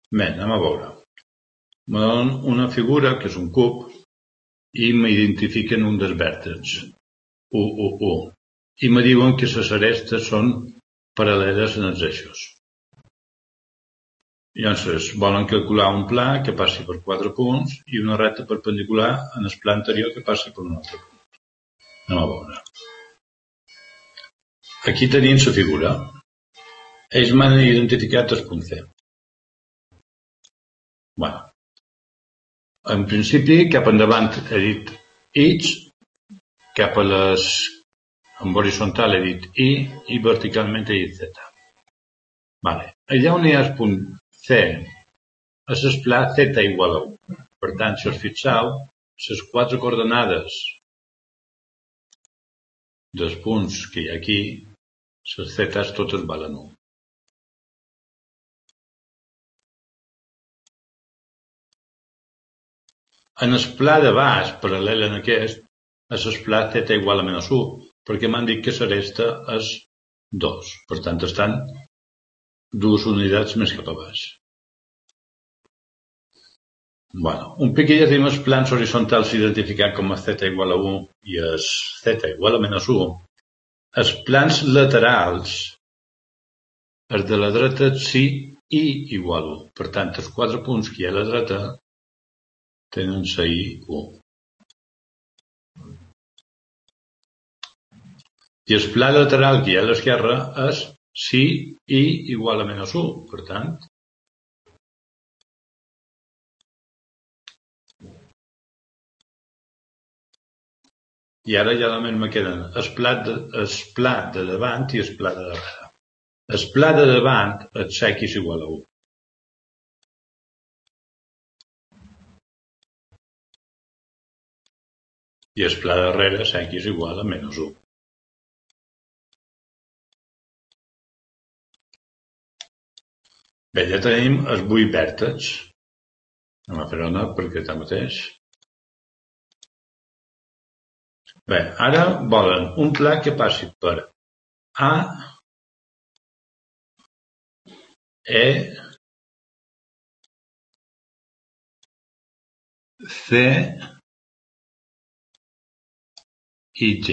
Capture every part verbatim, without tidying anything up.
Bé, anem a veure. Me donen una figura, que és un cub, i m'identifiquen un dels vèrtexs, u, u, u, i me diuen que les arestes són paral·leles en els eixos. Llavors, volen calcular un pla que passi per quatre punts i una recta perpendicular en el pla anterior que passi per un altre punt. Anem a veure. Aquí tenim la figura. Ells m'han identificat el punt C. Bueno, en principi, cap endavant he dit X, cap a les... en horitzontal he dit Y i verticalment he dit Z. Vale. Allà on hi ha el punt C és el pla Z igual a u. Per tant, si us fixeu, les quatre coordenades dels punts que hi ha aquí, les zetes totes valen u. En el pla de baix, paral·lel en aquest, és el pla Z igual a menys u, perquè m'han dit que l'aresta és dos. Per tant, estan dues unitats més cap a baix. Bueno, un pic que ja tenim els plans horitzontals identificats com a Z igual a u i el Z igual a menys u. Els plans laterals, els de la dreta, sí, I igual a u. Per tant, els quatre punts que hi ha a la dreta tenen la I u. I el pla lateral que hi ha a l'esquerra és si I igual a menys u. Per tant, i ara ja només me queden el pla de, el pla de davant i el pla de darrere. El pla de davant és X igual a u. I el pla de darrere és X igual a menys u. Bé, ja tenim els vuit vèrtexs. Anem a fer una perquè tanmateix. Bé, ara volen un pla que passi per A, E, C i G.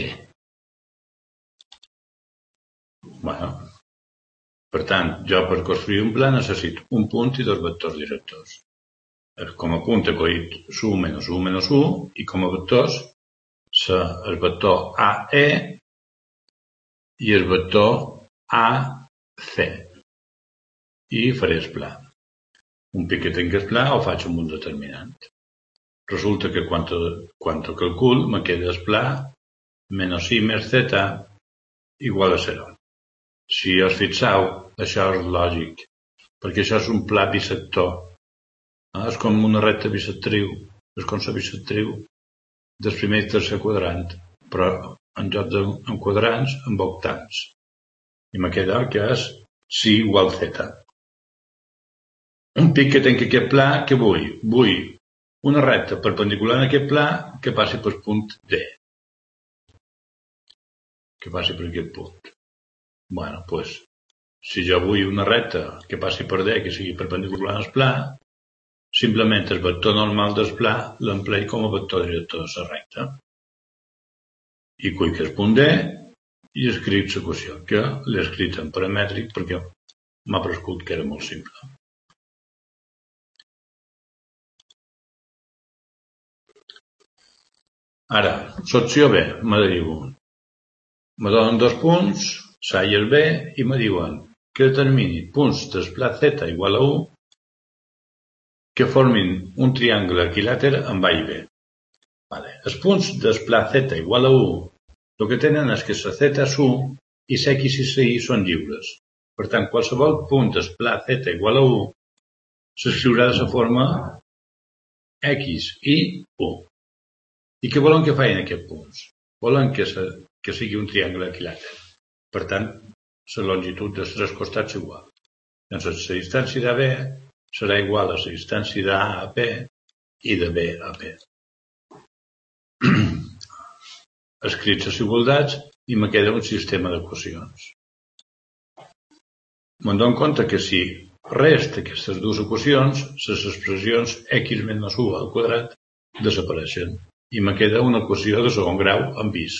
Bueno, per tant, jo per construir un pla necessito un punt i dos vectors directors. Com a punt he colit u menys u menys u i com a vectors el vector A E i el vector A C. I faré el pla. Un pic que tinc el pla ho faig amb un determinant. Resulta que quan, quan ho calcul me queda el pla menys I més Z igual a zero. Si us fixeu, això és lògic, perquè això és un pla bisector. És com una recta bisectriu, és com la bisectriu del primer i tercer quadrant, però en lloc de quadrats, amb octants. I me queda que és si igual Z. Un pic que tinc aquest pla, què vull? Vull una recta perpendicular a aquest pla que passi pel punt D. Que passi per aquest punt. Bueno, doncs, si jo vull una recta que passi per D, que sigui perpendicular al pla, simplement el vector normal del pla l'emplei com a vector director de la recta. I clic el punt D i escric l'equació, que l'he escrit en paramètric perquè m'ha paregut que era molt simple. Ara, l'opció B, me diu, me donen dos punts, l'A i el B, i me diuen que determini punts del pla Z igual a u que formin un triangle equilàter amb A i B. Vale. Els punts del pla Z igual a u el que tenen és que la Z és u i la X i la Y són lliures. Per tant, qualsevol punt del pla Z igual a u s'escriurà de la forma X, Y, u. I què volen que facin aquests punts? Volen que, se, que sigui un triangle equilàter. Per tant, la longitud dels tres costats igual. Llavors, la distància d'A B serà igual a la distància d'A a P i de B a P. Escrits les igualtats i me queda un sistema d'equacions. Me'n dono compte que si resta aquestes dues equacions, les expressions x menys u al quadrat desapareixen i me queda una equació de segon grau en bis.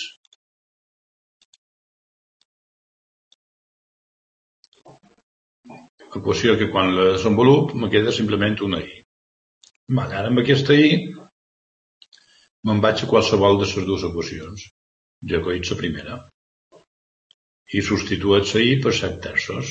Equació que quan la desenvolup me queda simplement una i. Vale, ara amb aquesta i me'n vaig a qualsevol de les dues equacions. Jo coït la primera i substituït la i per set terços.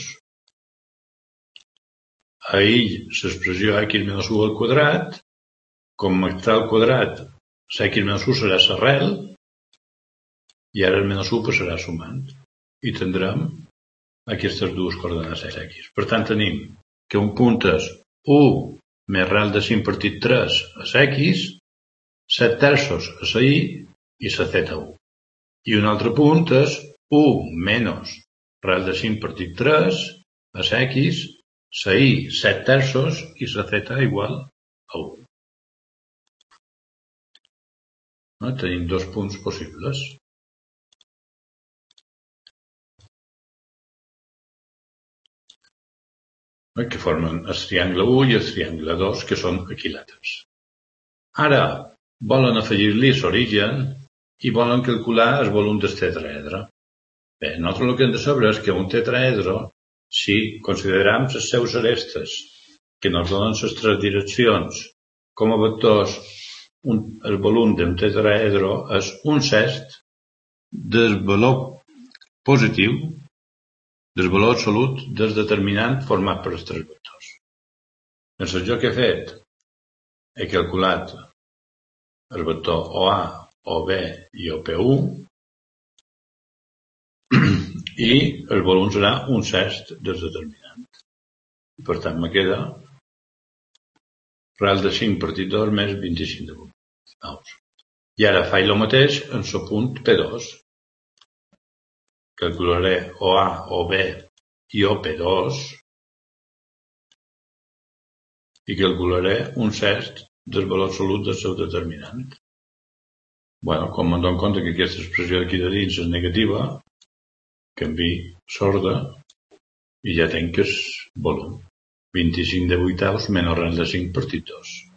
A i l'expressió x menys u al quadrat, com està al quadrat, x menys u serà l'arrel i ara el menys u passarà sumant i tindrem aquestes dues coordenades x. Per tant, tenim que un punt és u més arrel de cinc partit tres és x, set terços és la i i la zeta u. I un altre punt és u menys arrel de cinc partit tres és x, la i set terços i la zeta igual a u. No? Tenim dos punts possibles. Que formen el triangle u i el triangle dos, que són equilàters. Ara volen afegir-li l'origen i volen calcular el volum del tetraedre. Bé, nosaltres el que hem de saber és que un tetraedre, si consideram les seus arestes, que ens donen les tres direccions, com a vectors, un, el volum d'un tetraedre és un sest del valor positiu, del valor absolut del determinant format per els tres vectors. Llavors, jo que he fet? He calculat el vector O A, O B i O P u i el volum serà un sest del determinant. Per tant, me queda arrel de cinc partit dos més vint-i-cinc de vuit. I ara faig el mateix en el punt P dos. Calcularé O A, O B i O P dos i calcularé un sest del valor absolut del seu determinant. Bueno, com me'n dono compte que aquesta expressió d'aquí de dins és negativa, canvio sorda i ja tenc el volum. vint-i-cinc de vuitaus menys arrel de cinc partit dos.